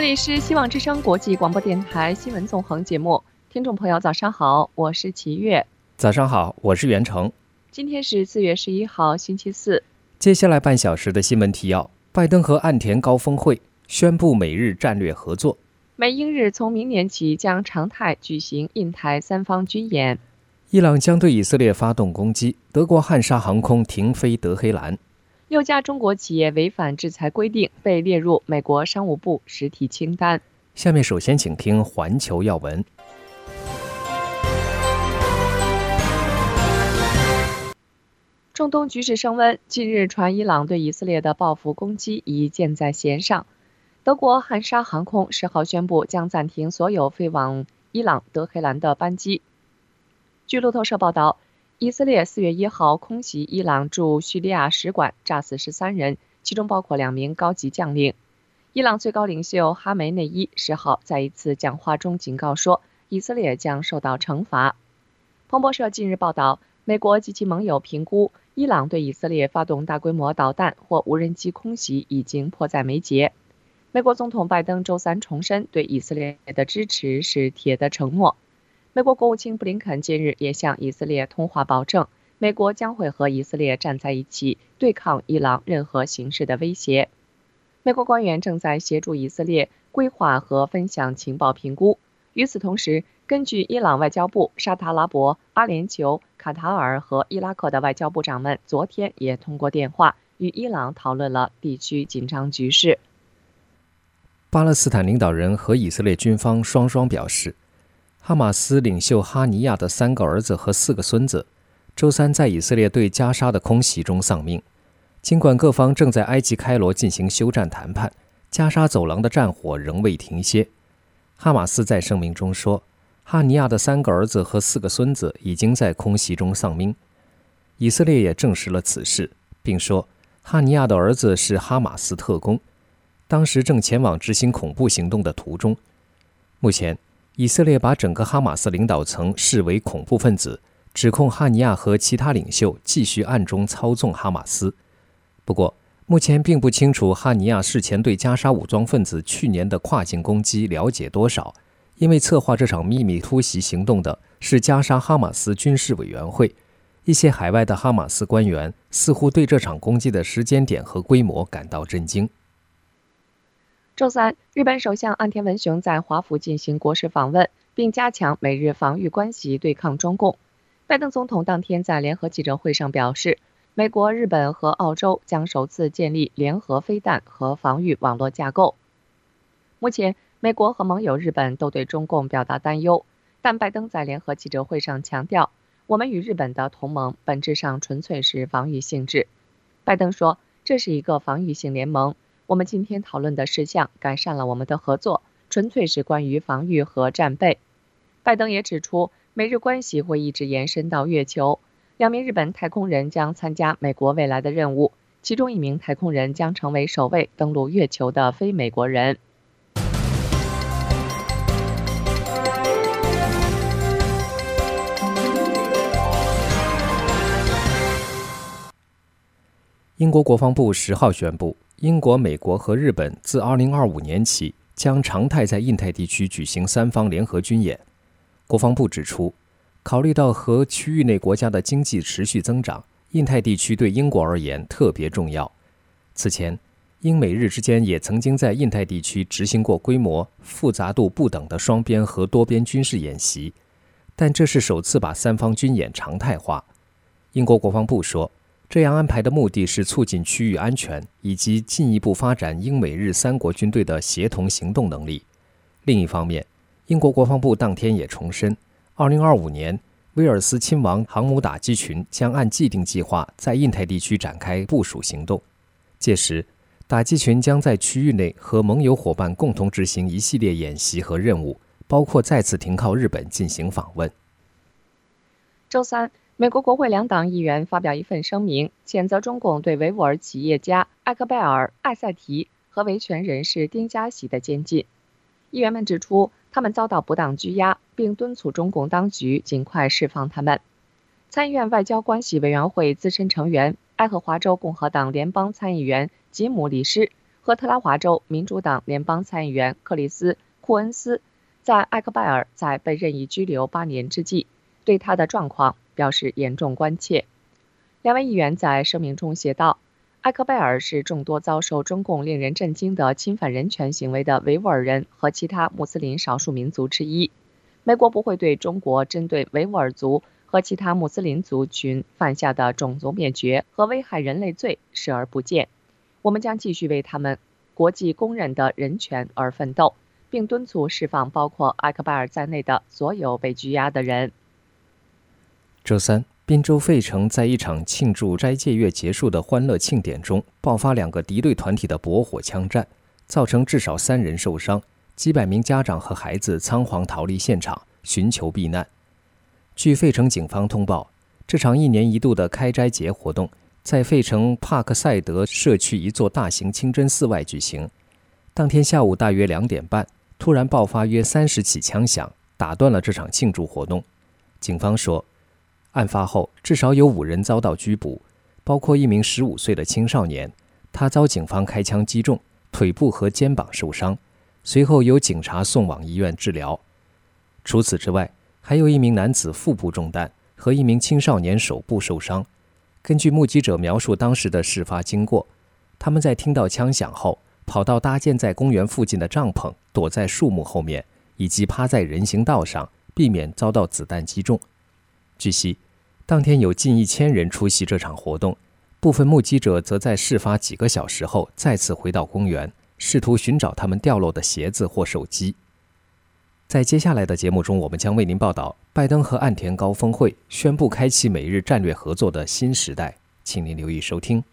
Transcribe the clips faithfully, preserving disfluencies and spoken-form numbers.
里是希望之声国际广播电台新闻纵横节目，听众朋友早上好，我是齐月。 早上好，我是袁成。 今天是四月十一号星期四。 接下来半小时的新闻提要：拜登和岸田高峰会宣布美日战略合作； 美英日从明年起将常态举行印台三方军演； 伊朗将对以色列发动攻击；德国汉莎航空停飞德黑兰； 六家中国企业违反制裁规定被列入美国商务部实体清单。 下面首先请听环球要闻。 中东局势升温，近日传伊朗对以色列的报复攻击已箭在弦上。德国汉莎航空十号宣布将暂停所有飞往伊朗德黑兰的班机。据路透社报道，以色列四月一号空袭伊朗驻叙利亚使馆，炸死十三人，其中包括两名高级将领。伊朗最高领袖哈梅内伊十号在一次讲话中警告说，以色列将受到惩罚。彭博社近日报道，美国及其盟友评估，伊朗对以色列发动大规模导弹或无人机空袭已经迫在眉睫。美国总统拜登周三重申对以色列的支持是铁的承诺。美国国务卿布林肯近日也向以色列通话保证，美国将会和以色列站在一起，对抗伊朗任何形式的威胁。美国官员正在协助以色列规划和分享情报评估。与此同时，根据伊朗外交部，沙特阿拉伯、阿联酋、卡塔尔和伊拉克的外交部长们昨天也通过电话与伊朗讨论了地区紧张局势。 巴勒斯坦领导人和以色列军方双双表示，哈马斯领袖哈尼亚的三个儿子和四个孙子周三在以色列对加沙的空袭中丧命。尽管各方正在埃及开罗进行休战谈判，加沙走廊的战火仍未停歇。哈马斯在声明中说，哈尼亚的三个儿子和四个孙子已经在空袭中丧命。以色列也证实了此事，并说哈尼亚的儿子是哈马斯特工，当时正前往执行恐怖行动的途中。目前以色列把整个哈马斯领导层视为恐怖分子，指控哈尼亚和其他领袖继续暗中操纵哈马斯。不过目前并不清楚哈尼亚事前对加沙武装分子去年的跨境攻击了解多少，因为策划这场秘密突袭行动的是加沙哈马斯军事委员会。一些海外的哈马斯官员似乎对这场攻击的时间点和规模感到震惊。 周三，日本首相岸田文雄在华府进行国事访问，并加强美日防御关系对抗中共。拜登总统当天在联合记者会上表示，美国、日本和澳洲将首次建立联合飞弹和防御网络架构。目前，美国和盟友日本都对中共表达担忧，但拜登在联合记者会上强调，我们与日本的同盟本质上纯粹是防御性质。拜登说，这是一个防御性联盟，我们今天讨论的事项改善了我们的合作，纯粹是关于防御和战备。拜登也指出，美日关系会一直延伸到月球。两名日本太空人将参加美国未来的任务，其中一名太空人将成为首位登陆月球的非美国人。 英国国防部十号宣布，英国、美国和日本自二零二五年起将常态在印太地区举行三方联合军演。国防部指出，考虑到和区域内国家的经济持续增长，印太地区对英国而言特别重要。此前，英美日之间也曾经在印太地区执行过规模、复杂度不等的双边和多边军事演习，但这是首次把三方军演常态化。英国国防部说，这样安排的目的是促进区域安全，以及进一步发展英美日三国军队的协同行动能力。另一方面，英国国防部当天也重申，二零二五年，威尔斯亲王航母打击群将按既定计划在印太地区展开部署行动。届时，打击群将在区域内和盟友伙伴共同执行一系列演习和任务，包括再次停靠日本进行访问。 周三，美国国会两党议员发表一份声明，谴责中共对维吾尔企业家艾克拜尔·艾塞提和维权人士丁家喜的监禁。议员们指出，他们遭到不当拘押，并敦促中共当局尽快释放他们。参议院外交关系委员会资深成员、爱荷华州共和党联邦参议员吉姆·里施和特拉华州民主党联邦参议员克里斯·库恩斯在艾克拜尔在被任意拘留八年之际，对他的状况表示严重关切。两位议员在声明中写道：“艾克拜尔是众多遭受中共令人震惊的侵犯人权行为的维吾尔人和其他穆斯林少数民族之一。美国不会对中国针对维吾尔族和其他穆斯林族群犯下的种族灭绝和危害人类罪视而不见。我们将继续为他们国际公认的人权而奋斗，并敦促释放包括艾克拜尔在内的所有被拘押的人。” 周三，宾州费城在一场庆祝斋戒月结束的欢乐庆典中爆发两个敌对团体的搏火枪战，造成至少三人受伤，几百名家长和孩子仓皇逃离现场，寻求避难。据费城警方通报，这场一年一度的开斋节活动在费城帕克赛德社区一座大型清真寺外举行。当天下午大约两点半，突然爆发约三十起枪响，打断了这场庆祝活动。警方说，案发后至少有五人遭到拘捕，包括一名十五岁的青少年，他遭警方开枪击中，腿部和肩膀受伤，随后由警察送往医院治疗。除此之外，还有一名男子腹部中弹和一名青少年手部受伤。根据目击者描述当时的事发经过，他们在听到枪响后跑到搭建在公园附近的帐篷，躲在树木后面，以及趴在人行道上，避免遭到子弹击中。据悉，当天有近一千人出席这场活动，部分目击者则在事发几个小时后再次回到公园，试图寻找他们掉落的鞋子或手机。在接下来的节目中，我们将为您报道拜登和岸田高峰会宣布开启美日战略合作的新时代，请您留意收听。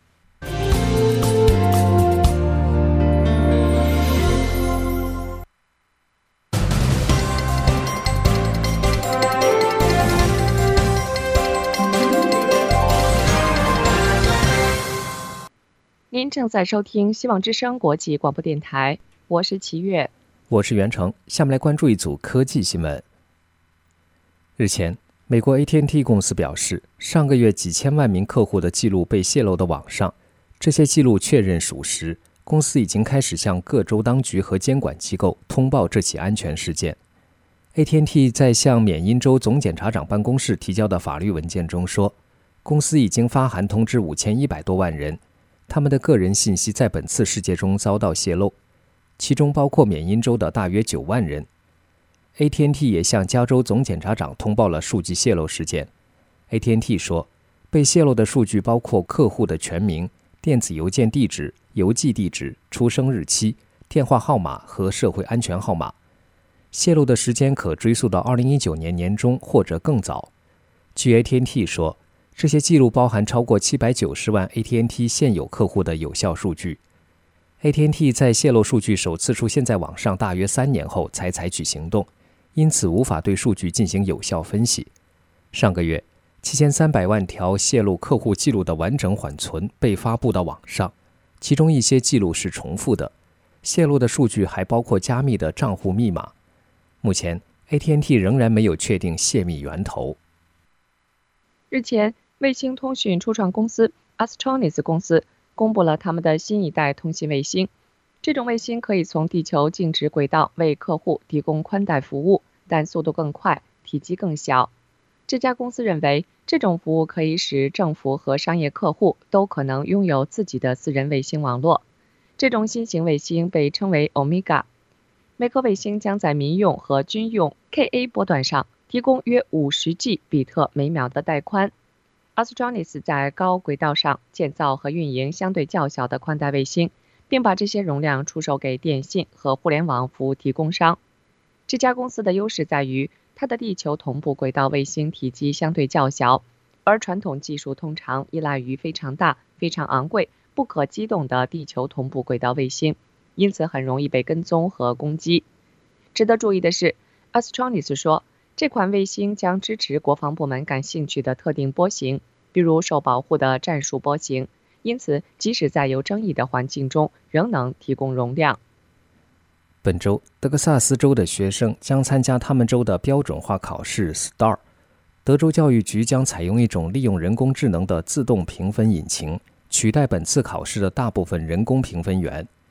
您正在收听希望之声国际广播电台，我是齐月， 我是袁成。下面来关注一组科技新闻。日前，美国 A T and T 公司表示，上个月几千万名客户的记录被泄露到网上，这些记录确认属实，公司已经开始向各州当局和监管机构通报这起安全事件。A T and T 在向缅因州总检察长办公室提交的法律文件中说，公司已经发函通知五千一百多万人，他们的个人信息在本次事件中遭到泄露，其中包括缅因州的大约九万人。A T and T 也向加州总检察长通报了数据泄露事件。A T and T 说，被泄露的数据包括客户的全名、电子邮件地址、邮寄地址、出生日期、电话号码和社会安全号码。泄露的时间可追溯到二零一九年年中或者更早。据 A T and T 说，这些记录包含超过七百九十万 A T and T 现有客户的有效数据。A T and T 在泄露数据首次出现在网上大约三年后才采取行动，因此无法对数据进行有效分析。上个月，七千三百万条泄露客户记录的完整缓存被发布到网上，其中一些记录是重复的。泄露的数据还包括加密的账户密码。目前 A T and T 仍然没有确定泄密源头。 日前，卫星通讯初创公司 Astranis 公司公布了他们的新一代通信卫星。这种卫星可以从地球静止轨道为客户提供宽带服务，但速度更快，体积更小。这家公司认为，这种服务可以使政府和商业客户都可能拥有自己的私人卫星网络。这种新型卫星被称为 Omega。每颗卫星将在民用和军用 Ka 波段上提供约五十 G 比特每秒的带宽。Astranis 在高轨道上建造和运营相对较小的宽带卫星，并把这些容量出售给电信和互联网服务提供商。这家公司的优势在于，它的地球同步轨道卫星体积相对较小，而传统技术通常依赖于非常大、非常昂贵、不可机动的地球同步轨道卫星，因此很容易被跟踪和攻击。值得注意的是， Astranis 说，这款卫星将支持国防部门感兴趣的特定波形，比如受保护的战术波形，因此即使在有争议的环境中，仍能提供容量。 本周，德克萨斯州的学生将参加他们州的标准化考试 S T A R。德州教育局将采用一种利用人工智能的自动评分引擎，取代本次考试的大部分人工评分员。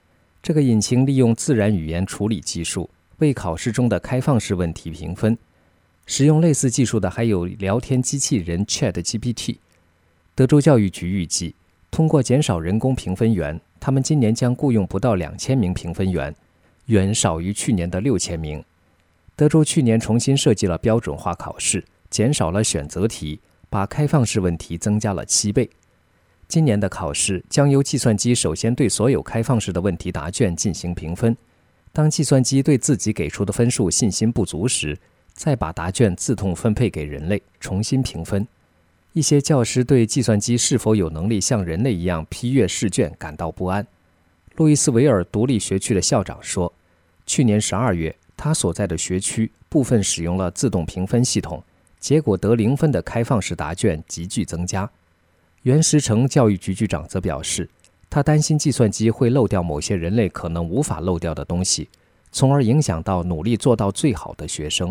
这个引擎利用自然语言处理技术为考试中的开放式问题评分。使用类似技术的还有聊天机器人 ChatGPT。 德州教育局预计，通过减少人工评分员，他们今年将雇佣不到两千名评分员，远少于去年的六千名。德州去年重新设计了标准化考试，减少了选择题，把开放式问题增加了七倍。今年的考试将由计算机首先对所有开放式的问题答卷进行评分，当计算机对自己给出的分数信心不足时，再把答卷自动分配给人类，重新评分。一些教师对计算机是否有能力像人类一样批阅试卷感到不安。路易斯维尔独立学区的校长说，去年十二月，他所在的学区部分使用了自动评分系统，结果得零分的开放式答卷急剧增加。袁石成教育局局长则表示，他担心计算机会漏掉某些人类可能无法漏掉的东西，从而影响到努力做到最好的学生。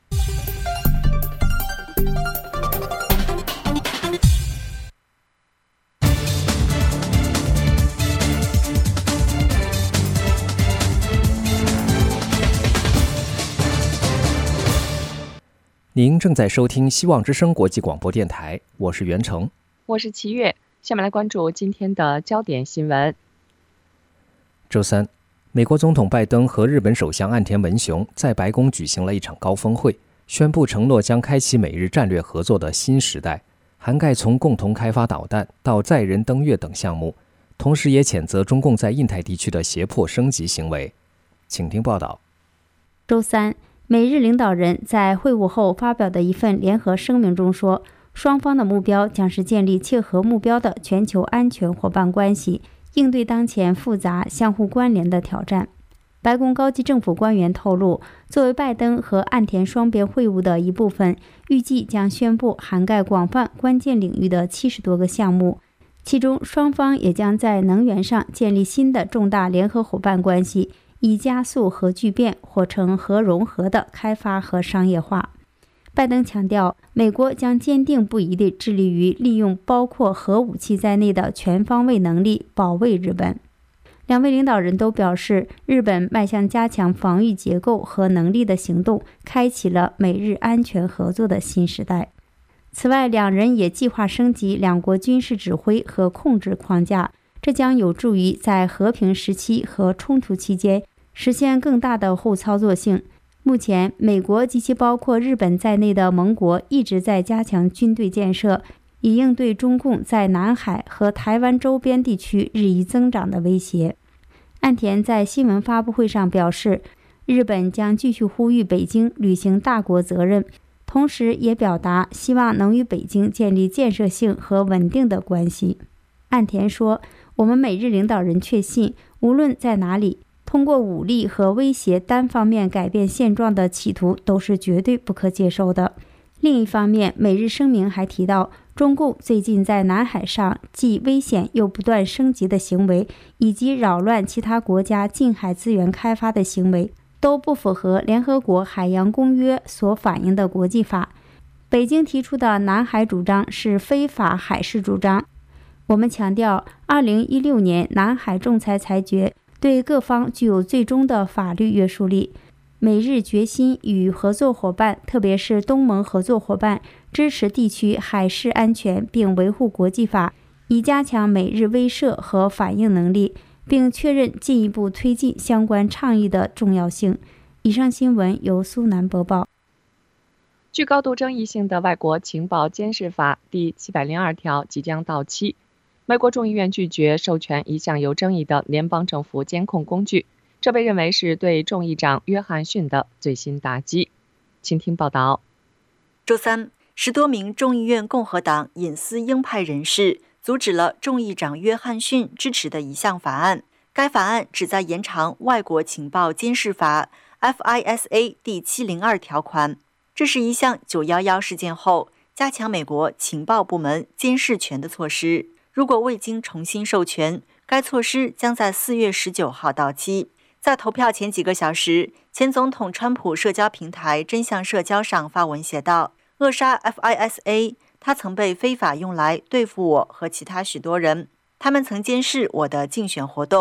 您正在收听希望之声国际广播电台，我是袁成， 我是齐月。下面来关注今天的焦点新闻。 周三，美国总统拜登和日本首相岸田文雄在白宫举行了一场高峰会，宣布承诺将开启美日战略合作的新时代，涵盖从共同开发导弹到载人登月等项目，同时也谴责中共在印太地区的胁迫升级行为。请听报道。 周三，美日领导人在会晤后发表的一份联合声明中说，双方的目标将是建立切合目标的全球安全伙伴关系，应对当前复杂、相互关联的挑战。白宫高级政府官员透露，作为拜登和岸田双边会晤的一部分，预计将宣布涵盖广泛关键领域的七十多个项目，其中双方也将在能源上建立新的重大联合伙伴关系，以加速核聚变或称核融合的开发和商业化。拜登强调，美国将坚定不移地致力于利用包括核武器在内的全方位能力保卫日本。两位领导人都表示，日本迈向加强防御结构和能力的行动，开启了美日安全合作的新时代。此外，两人也计划升级两国军事指挥和控制框架，这将有助于在和平时期和冲突期间实现更大的互操作性。目前，美国及其包括日本在内的盟国一直在加强军队建设，以应对中共在南海和台湾周边地区日益增长的威胁。岸田在新闻发布会上表示，日本将继续呼吁北京履行大国责任，同时也表达希望能与北京建立建设性和稳定的关系。岸田说，我们美日领导人确信，无论在哪里，通过武力和威胁单方面改变现状的企图都是绝对不可接受的。另一方面，美日声明还提到，中共最近在南海上既危险又不断升级的行为，以及扰乱其他国家近海资源开发的行为，都不符合联合国海洋公约所反映的国际法。北京提出的南海主张是非法海事主张。我们强调，二零一六年南海仲裁裁决对各方具有最终的法律约束力。美日决心与合作伙伴，特别是东盟合作伙伴，支持地区海事安全并维护国际法，以加强美日威慑和反应能力，并确认进一步推进相关倡议的重要性。以上新闻由苏南播报。 具高度争议性的外国情报监视法第七百零二条即将到期，美国众议院拒绝授权一项有争议的联邦政府监控工具，这被认为是对众议长约翰逊的最新打击。请听报道。 周三，十多名众议院共和党隐私鹰派人士阻止了众议长约翰逊支持的一项法案。该法案旨在延长外国情报监视法 F I S A 第七零二条款。这是一项九一一事件后加强美国情报部门监视权的措施。如果未经重新授权，该措施将在四月十九号到期。在投票前几个小时，前总统川普社交平台真相社交上发文写道，扼杀 F I S A， 它曾被非法用来对付我和其他许多人，他们曾监视我的竞选活动。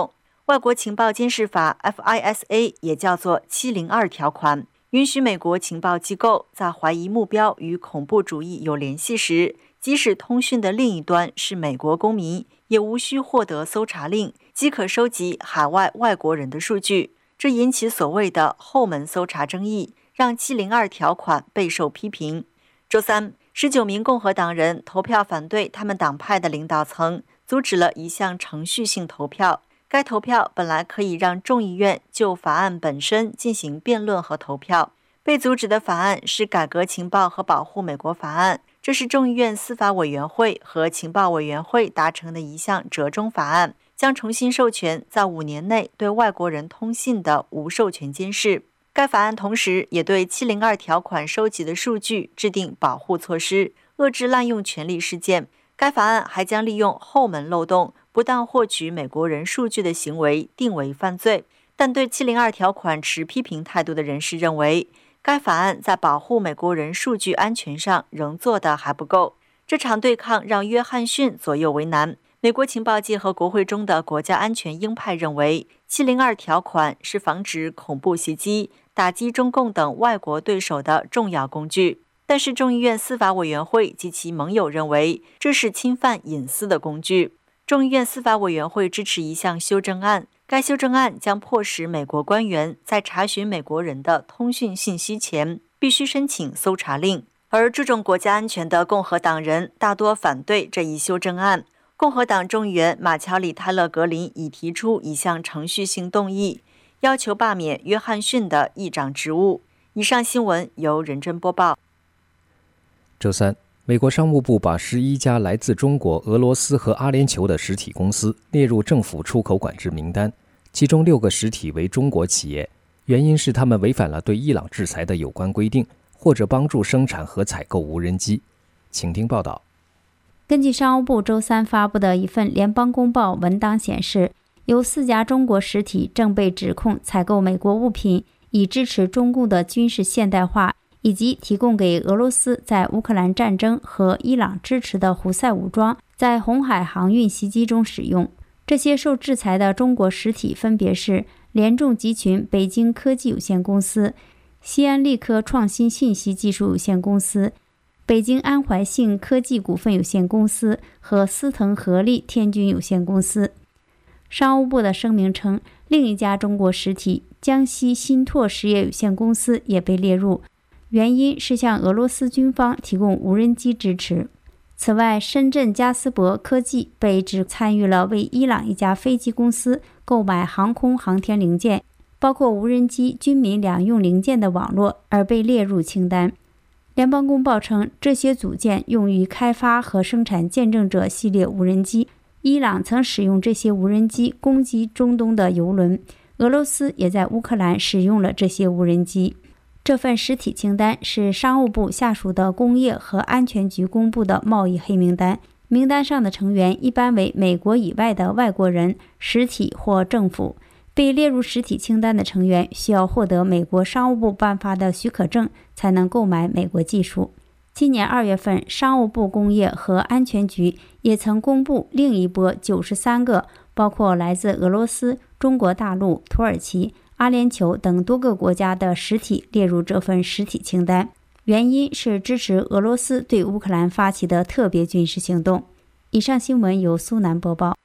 外国情报监视法 F I S A 也叫做七零二条款，允许美国情报机构在怀疑目标与恐怖主义有联系时，即使通讯的另一端是美国公民，也无需获得搜查令，即可收集海外外国人的数据。这引起所谓的后门搜查争议，让七零二条款备受批评。周三，十九名共和党人投票反对他们党派的领导层阻止了一项程序性投票。该投票本来可以让众议院就法案本身进行辩论和投票。被阻止的法案是改革情报和保护美国法案，这是众议院司法委员会和情报委员会达成的一项折中法案，将重新授权在五年内对外国人通信的无授权监视。该法案同时也对七零二条款收集的数据制定保护措施，遏制滥用权力事件。该法案还将利用后门漏洞不当获取美国人数据的行为定为犯罪。但对七零二条款持批评态度的人士认为，该法案在保护美国人数据安全上仍做得还不够。这场对抗让约翰逊左右为难。美国情报界和国会中的国家安全鹰派认为，七零二条款是防止恐怖袭击、打击中共等外国对手的重要工具。但是众议院司法委员会及其盟友认为，这是侵犯隐私的工具。众议院司法委员会支持一项修正案，该修正案将迫使美国官员在查询美国人的通讯信息前必须申请搜查令。而注重国家安全的共和党人大多反对这一修正案。共和党众议员马乔里·泰勒·格林已提出一项程序性动议，要求罢免约翰逊的议长职务。以上新闻由任真播报。 周三，美国商务部把十一家来自中国、俄罗斯和阿联酋的实体公司列入政府出口管制名单，其中六个实体为中国企业，原因是他们违反了对伊朗制裁的有关规定，或者帮助生产和采购无人机。请听报道。 根据商务部周三发布的一份联邦公报文档显示，有四家中国实体正被指控采购美国物品，以支持中共的军事现代化，以及提供给俄罗斯在乌克兰战争和伊朗支持的胡塞武装在红海航运袭击中使用。这些受制裁的中国实体分别是联众集群北京科技有限公司、西安力科创新信息技术有限公司、北京安怀信科技股份有限公司和思腾合力天军有限公司。商务部的声明称，另一家中国实体江西新拓实业有限公司也被列入，原因是向俄罗斯军方提供无人机支持。此外，深圳加斯伯科技被指参与了为伊朗一家飞机公司购买航空航天零件，包括无人机、军民两用零件的网络，而被列入清单。联邦公报称，这些组件用于开发和生产见证者系列无人机。伊朗曾使用这些无人机攻击中东的油轮，俄罗斯也在乌克兰使用了这些无人机。这份实体清单是商务部下属的工业和安全局公布的贸易黑名单，名单上的成员一般为美国以外的外国人、实体或政府。被列入实体清单的成员需要获得美国商务部颁发的许可证才能购买美国技术。今年二月份，商务部工业和安全局也曾公布另一波九十三个包括来自俄罗斯、中国大陆、土耳其、阿联酋等多个国家的实体列入这份实体清单，原因是支持俄罗斯对乌克兰发起的特别军事行动。以上新闻由苏南播报。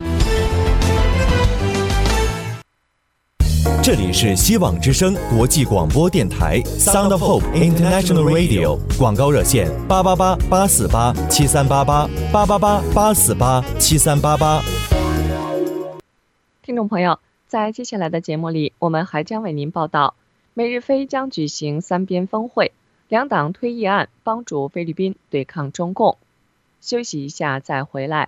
这里是希望之声国际广播电台 Sound of Hope International Radio， 广告热线八八八八四八七三八八八八八八四八七三八八。 听众朋友，在接下来的节目里，我们还将为您报道，美日菲将举行三边峰会，两党推议案帮助菲律宾对抗中共。休息一下再回来。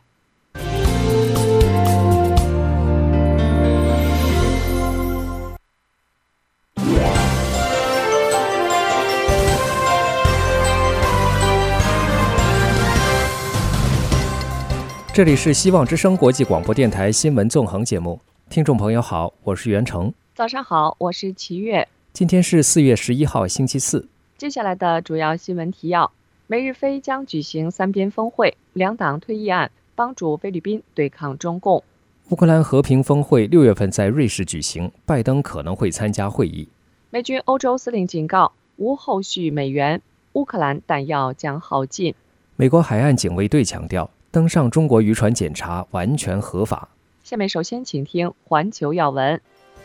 这里是希望之声国际广播电台新闻纵横节目，听众朋友好，我是袁成。 早上好，我是齐月。 今天是四月十一号，星期四。 接下来的主要新闻提要：美日菲将举行三边峰会，两党推议案帮助菲律宾对抗中共。 乌克兰和平峰会六月份在瑞士举行，拜登可能会参加会议。 美军欧洲司令警告，无后续美援，乌克兰弹药将耗尽。 美国海岸警卫队强调，登上中国渔船检查完全合法。 下面首先请听环球要闻。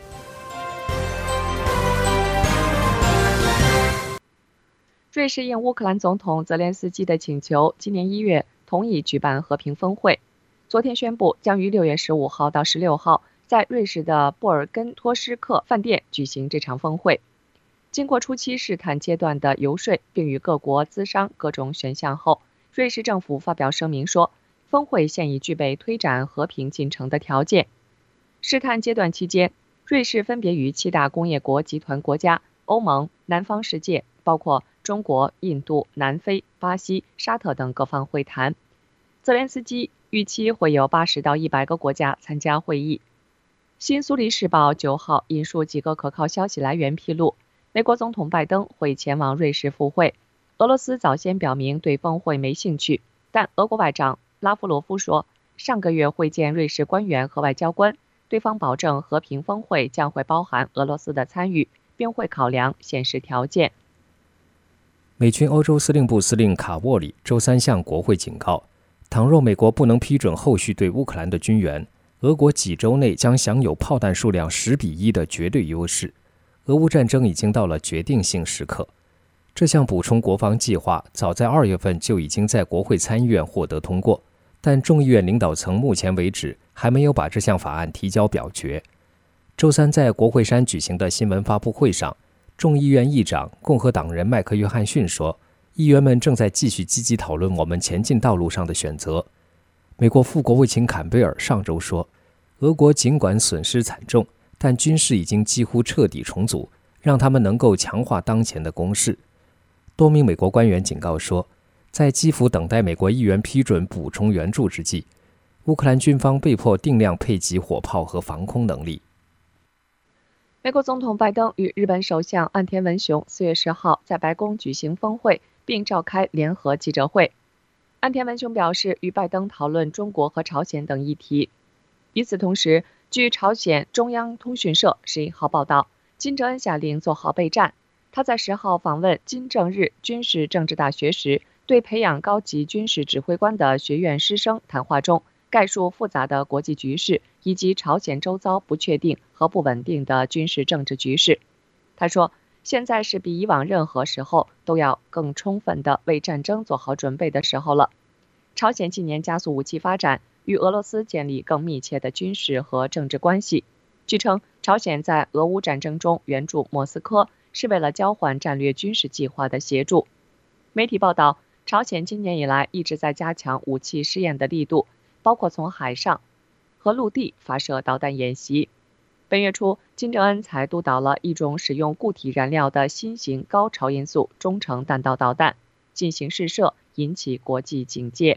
瑞士应乌克兰总统泽连斯基的请求，今年一月同意举办和平峰会。昨天宣布将于六月十五号到十六号在瑞士的布尔根托施克饭店举行这场峰会。经过初期试探阶段的游说，并与各国咨商各种选项后，瑞士政府发表声明说，峰会现已具备推展和平进程的条件。试探阶段期间，瑞士分别与七大工业国集团国家、欧盟、南方世界，包括中国、印度、南非、巴西、沙特等各方会谈。泽连斯基预期会有八十到一百个国家参加会议。新苏黎世报九号引述几个可靠消息来源披露，美国总统拜登会前往瑞士赴会。俄罗斯早先表明对峰会没兴趣，但俄国外长拉夫罗夫说，上个月会见瑞士官员和外交官，对方保证和平峰会将会包含俄罗斯的参与，并会考量现实条件。 美军欧洲司令部司令卡沃里周三向国会警告，倘若美国不能批准后续对乌克兰的军援，俄国几周内将享有炮弹数量十比一的绝对优势。俄乌战争已经到了决定性时刻。这项补充国防计划早在二月份就已经在国会参议院获得通过，但众议院领导层目前为止还没有把这项法案提交表决。周三在国会山举行的新闻发布会上，众议院议长共和党人麦克约翰逊说，议员们正在继续积极讨论我们前进道路上的选择。美国副国务卿坎贝尔上周说，俄国尽管损失惨重，但军事已经几乎彻底重组，让他们能够强化当前的攻势。多名美国官员警告说，在基辅等待美国议员批准补充援助之际，乌克兰军方被迫定量配给火炮和防空能力。 美国总统拜登与日本首相岸田文雄四月十号在白宫举行峰会，并召开联合记者会。岸田文雄表示，与拜登讨论中国和朝鲜等议题。与此同时，据朝鲜中央通讯社十一号报道，金正恩下令做好备战。他在十号访问金正日军事政治大学时，对培养高级军事指挥官的学院师生谈话中，概述复杂的国际局势以及朝鲜周遭不确定和不稳定的军事政治局势。他说，现在是比以往任何时候都要更充分地为战争做好准备的时候了。朝鲜近年加速武器发展，与俄罗斯建立更密切的军事和政治关系。据称，朝鲜在俄乌战争中援助莫斯科，是为了交换战略军事计划的协助。媒体报道，朝鲜今年以来一直在加强武器试验的力度，包括从海上和陆地发射导弹演习。本月初，金正恩才督导了一种使用固体燃料的新型高超音速中程弹道导弹进行试射，引起国际警戒。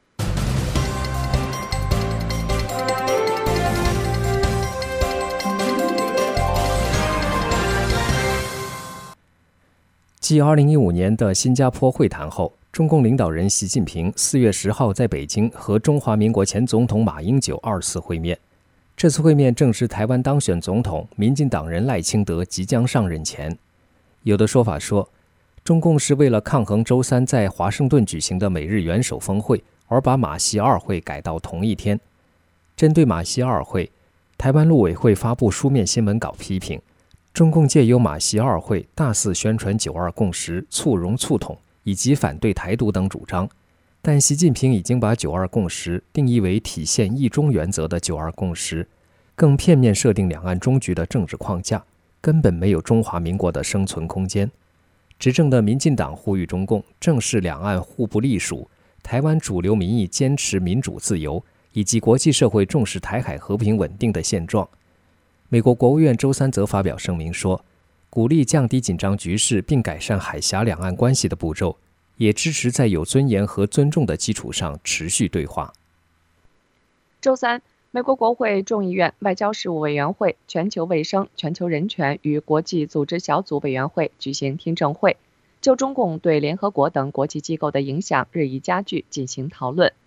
继二零一五年的新加坡会谈后，中共领导人习近平四月十号在北京和中华民国前总统马英九二次会面。这次会面正是台湾当选总统民进党人赖清德即将上任前。有的说法说，中共是为了抗衡周三在华盛顿举行的美日元首峰会，而把马习二会改到同一天。针对马习二会，台湾陆委会发布书面新闻稿批评，中共借由马习二会大肆宣传九二共识、促融促统以及反对台独等主张，但习近平已经把九二共识定义为体现一中原则的九二共识，更片面设定两岸终局的政治框架，根本没有中华民国的生存空间。执政的民进党呼吁中共正视两岸互不隶属、台湾主流民意坚持民主自由以及国际社会重视台海和平稳定的现状。美国国务院周三则发表声明说，鼓励降低紧张局势并改善海峡两岸关系的步骤，也支持在有尊严和尊重的基础上持续对话。 周三，美国国会众议院外交事务委员会、全球卫生、全球人权与国际组织小组委员会举行听证会，就中共对联合国等国际机构的影响日益加剧进行讨论。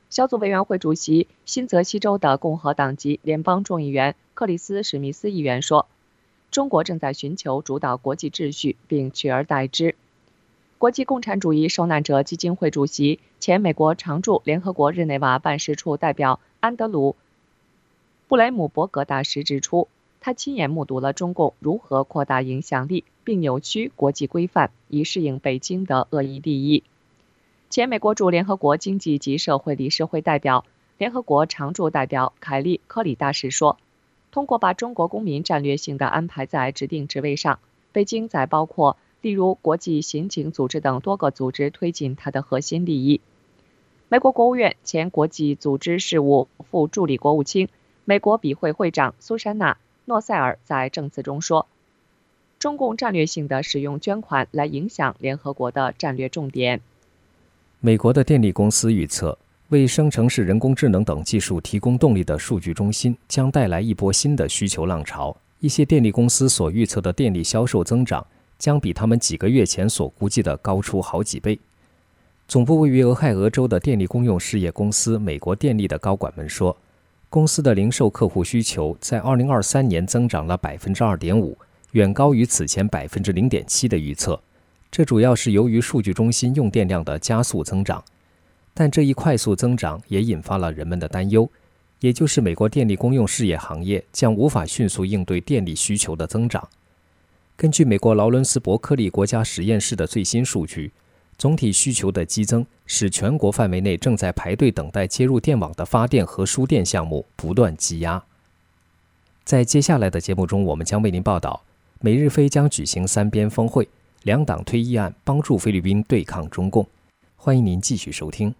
小组委员会主席、新泽西州的共和党籍联邦众议员克里斯·史密斯议员说，中国正在寻求主导国际秩序并取而代之。国际共产主义受难者基金会主席、前美国常驻联合国日内瓦办事处代表安德鲁·布雷姆伯格大使指出，他亲眼目睹了中共如何扩大影响力并扭曲国际规范，以适应北京的恶意利益。前美国驻联合国经济及社会理事会代表、联合国常驻代表凯利·科里大使说，通过把中国公民战略性地安排在指定职位上，北京在包括例如国际刑警组织等多个组织推进它的核心利益。美国国务院前国际组织事务副助理国务卿、美国笔会会长苏珊娜·诺塞尔在证词中说，中共战略性地使用捐款来影响联合国的战略重点。 美国的电力公司预测，为生成式人工智能等技术提供动力的数据中心将带来一波新的需求浪潮。一些电力公司所预测的电力销售增长将比他们几个月前所估计的高出好几倍。总部位于俄亥俄州的电力公用事业公司美国电力的高管们说，公司的零售客户需求在二零二三年增长了 百分之二点五， 远高于此前 百分之零点七 的预测。这主要是由于数据中心用电量的加速增长，但这一快速增长也引发了人们的担忧，也就是美国电力公用事业行业将无法迅速应对电力需求的增长。根据美国劳伦斯伯克利国家实验室的最新数据，总体需求的激增使全国范围内正在排队等待接入电网的发电和输电项目不断积压。在接下来的节目中，我们将为您报道，美日菲将举行三边峰会，两党推议案帮助菲律宾对抗中共。欢迎您继续收听。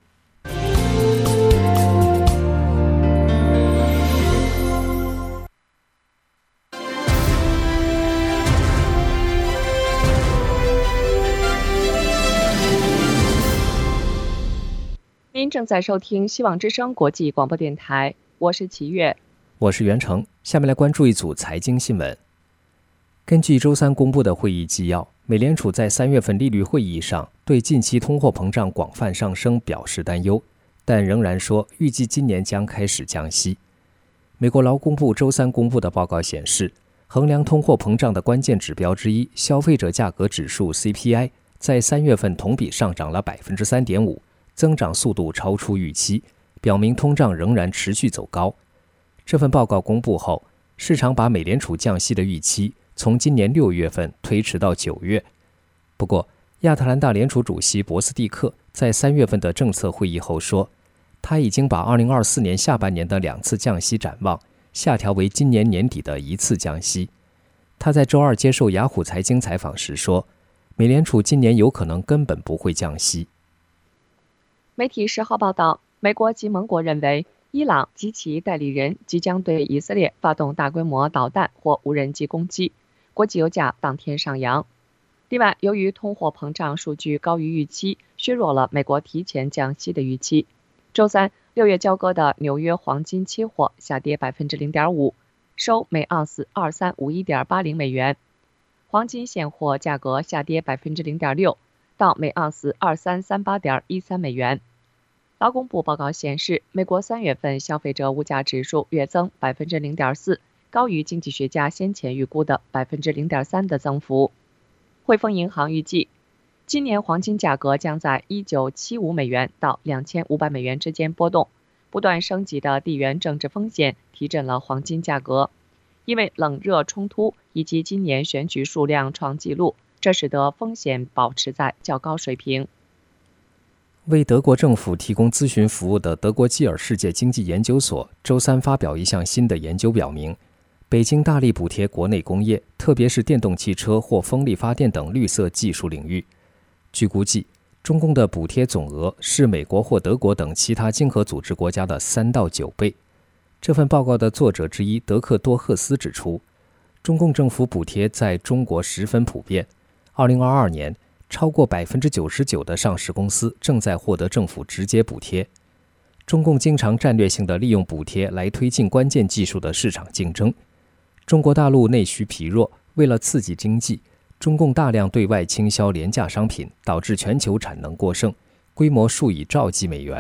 您正在收听希望之声国际广播电台，我是齐月， 我是袁成。下面来关注一组财经新闻。根据周三公布的会议纪要，美联储在三月份利率会议上对近期通货膨胀广泛上升表示担忧，但仍然说预计今年将开始降息。美国劳工部周三公布的报告显示，衡量通货膨胀的关键指标之一消费者价格指数 C P I 在三月份同比上涨了 百分之三点五， 增长速度超出预期，表明通胀仍然持续走高。这份报告公布后，市场把美联储降息的预期从今年六月份推迟到九月。不过，亚特兰大联储主席博斯蒂克在三月份的政策会议后说，他已经把二零二四年下半年的两次降息展望下调为今年年底的一次降息。他在周二接受雅虎财经采访时说，美联储今年有可能根本不会降息。 媒体十号报道，美国及盟国认为伊朗及其代理人即将对以色列发动大规模导弹或无人机攻击，国际油价当天上扬。另外，由于通货膨胀数据高于预期，削弱了美国提前降息的预期。周三，六月交割的纽约黄金期货下跌 百分之零点五， 收每盎司 二三五一点八零美元。黄金现货价格下跌 百分之零点六， 到每盎司 二三三八点一三美元。劳工部报告显示，美国三月份消费者物价指数月增 百分之零点四， 高于经济学家先前预估的 百分之零点三 的增幅。汇丰银行预计，今年黄金价格将在一千九百七十五美元到两千五百美元之间波动。不断升级的地缘政治风险提振了黄金价格，因为冷热冲突以及今年选举数量创纪录，这使得风险保持在较高水平。 为德国政府提供咨询服务的德国基尔世界经济研究所周三发表一项新的研究，表明北京大力补贴国内工业，特别是电动汽车或风力发电等绿色技术领域。据估计，中共的补贴总额是美国或德国等其他经合组织国家的三到九倍。这份报告的作者之一德克多赫斯指出，中共政府补贴在中国十分普遍。二零二二年，超过 百分之九十九 的上市公司正在获得政府直接补贴。中共经常战略性地利用补贴来推进关键技术的市场竞争。中国大陆内需疲弱，为了刺激经济，中共大量对外倾销廉价商品，导致全球产能过剩，规模数以兆计美元，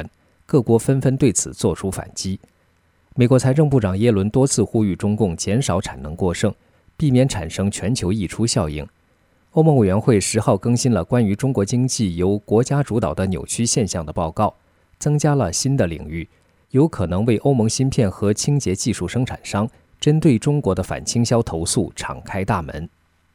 各国纷纷对此作出反击。美国财政部长耶伦多次呼吁中共减少产能过剩，避免产生全球溢出效应。欧盟委员会十号更新了关于中国经济由国家主导的扭曲现象的报告，增加了新的领域，有可能为欧盟芯片和清洁技术生产商针对中国的反倾销投诉敞开大门。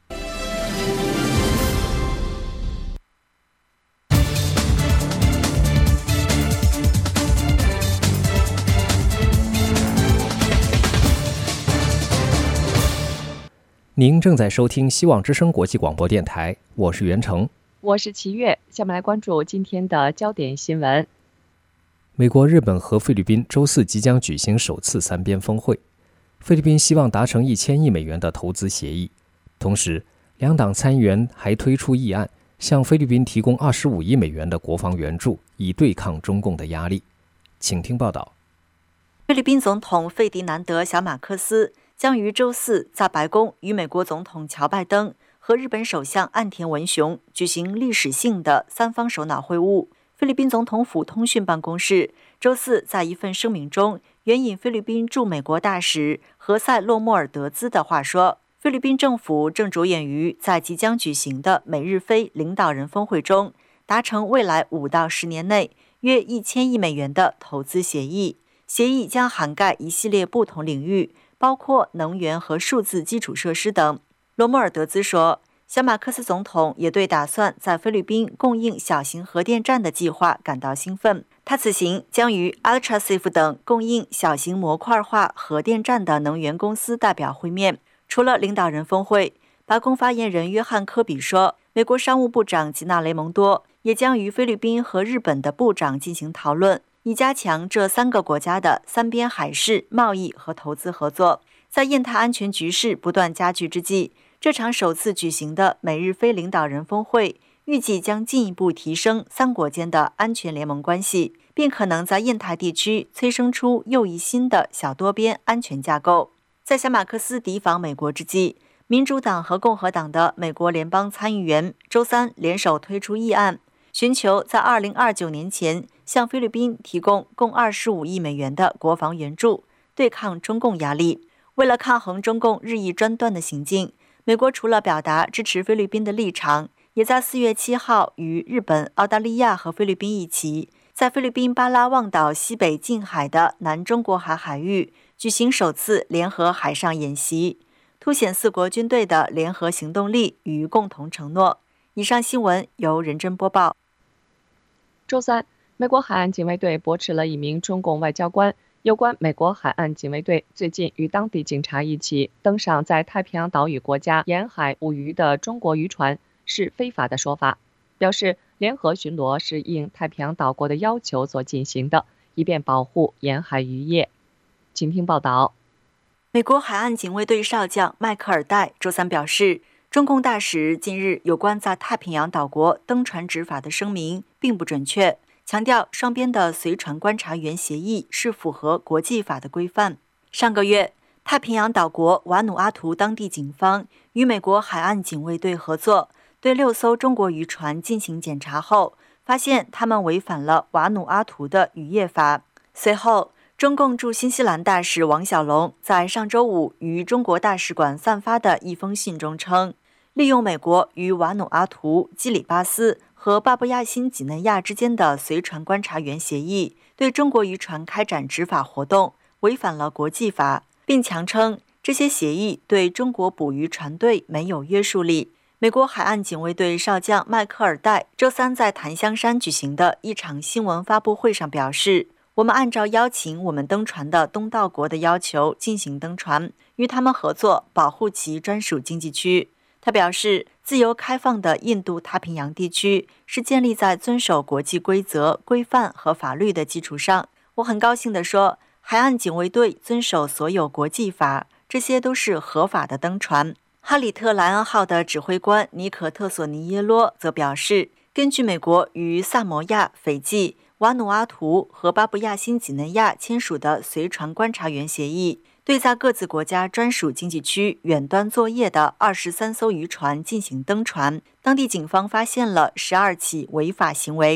您正在收听希望之声国际广播电台，我是袁成， 我是齐月。下面来关注今天的焦点新闻。 美国、日本和菲律宾周四即将举行首次三边峰会，菲律宾希望达成一千亿美元的投资协议，同时两党参议员还推出议案，向菲律宾提供二十五亿美元的国防援助，以对抗中共的压力。请听报道。 菲律宾总统费迪南德·小马克思将于周四在白宫与美国总统乔拜登和日本首相岸田文雄举行历史性的三方首脑会晤。菲律宾总统府通讯办公室周四在一份声明中援引菲律宾驻美国大使何塞·洛莫尔德兹的话说，菲律宾政府正着眼于在即将举行的美日菲领导人峰会中达成未来五到十年内约一千亿美元的投资协议。协议将涵盖一系列不同领域，包括能源和数字基础设施等。罗莫尔德兹说，小马克思总统也对打算在菲律宾供应小型核电站的计划感到兴奋。他此行将与 Ultrasafe 等供应小型模块化核电站的能源公司代表会面。除了领导人峰会，白宫发言人约翰·科比说，美国商务部长吉娜·雷蒙多也将与菲律宾和日本的部长进行讨论，以加强这三个国家的三边海事、贸易和投资合作。在印太安全局势不断加剧之际，这场首次举行的美日菲领导人峰会预计将进一步提升三国间的安全联盟关系，并可能在印太地区催生出又一新的小多边安全架构。在小马克思抵访美国之际，民主党和共和党的美国联邦参议员周三联手推出议案，寻求在二零二九年前向菲律宾提供共二十五亿美元的国防援助，对抗中共压力。为了抗衡中共日益专断的行径，美国除了表达支持菲律宾的立场，也在四月七号与日本、澳大利亚和菲律宾一起，在菲律宾巴拉望岛西北近海的南中国海海域举行首次联合海上演习，凸显四国军队的联合行动力与共同承诺。以上新闻由任真播报。 周三，美国海岸警卫队驳斥了一名中共外交官有关美国海岸警卫队最近与当地警察一起登上在太平洋岛屿国家沿海捕鱼的中国渔船是非法的说法，表示联合巡逻是应太平洋岛国的要求所进行的，以便保护沿海渔业。请听报道。 美国海岸警卫队少将迈克尔戴周三表示，中共大使近日有关在太平洋岛国登船执法的声明并不准确，强调双边的随船观察员协议是符合国际法的规范。上个月，太平洋岛国瓦努阿图当地警方与美国海岸警卫队合作，对六艘中国渔船进行检查后，发现他们违反了瓦努阿图的渔业法。随后，中共驻新西兰大使王小龙在上周五于中国大使馆散发的一封信中称，利用美国与瓦努阿图、基里巴斯和巴布亚新几内亚之间的随船观察员协议，对中国渔船开展执法活动，违反了国际法，并强称这些协议对中国捕鱼船队没有约束力。美国海岸警卫队少将迈克尔戴周三在檀香山举行的一场新闻发布会上表示，我们按照邀请我们登船的东道国的要求进行登船，与他们合作保护其专属经济区。他表示，自由开放的印度太平洋地区是建立在遵守国际规则、规范和法律的基础上。我很高兴地说，海岸警卫队遵守所有国际法，这些都是合法的登船。哈里特莱恩号的指挥官尼可特索尼耶罗则表示，根据美国与萨摩亚、斐济、瓦努阿图和巴布亚新几内亚签署的随船观察员协议，对在各自国家专属经济区远端作业的二十三艘渔船进行登船。当地警方发现了十二起违法行为。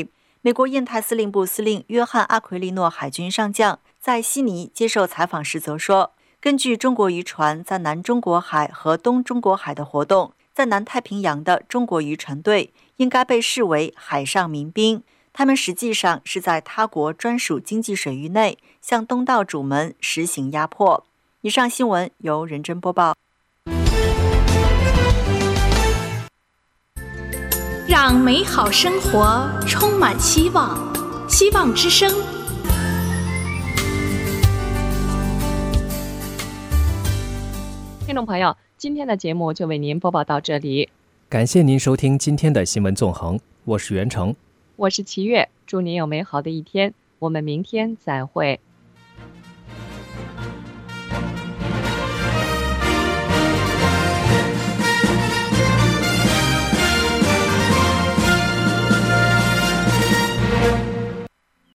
美国印太司令部司令约翰·阿奎利诺海军上将在悉尼接受采访时则说，根据中国渔船在南中国海和东中国海的活动，在南太平洋的中国渔船队应该被视为海上民兵，他们实际上是在他国专属经济水域内向东道主们实行压迫。以上新闻由任真播报。 让美好生活充满希望，希望之声。 听众朋友，今天的节目就为您播报到这里， 感谢您收听今天的新闻纵横，我是袁成， 我是齐月，祝您有美好的一天，我们明天再会。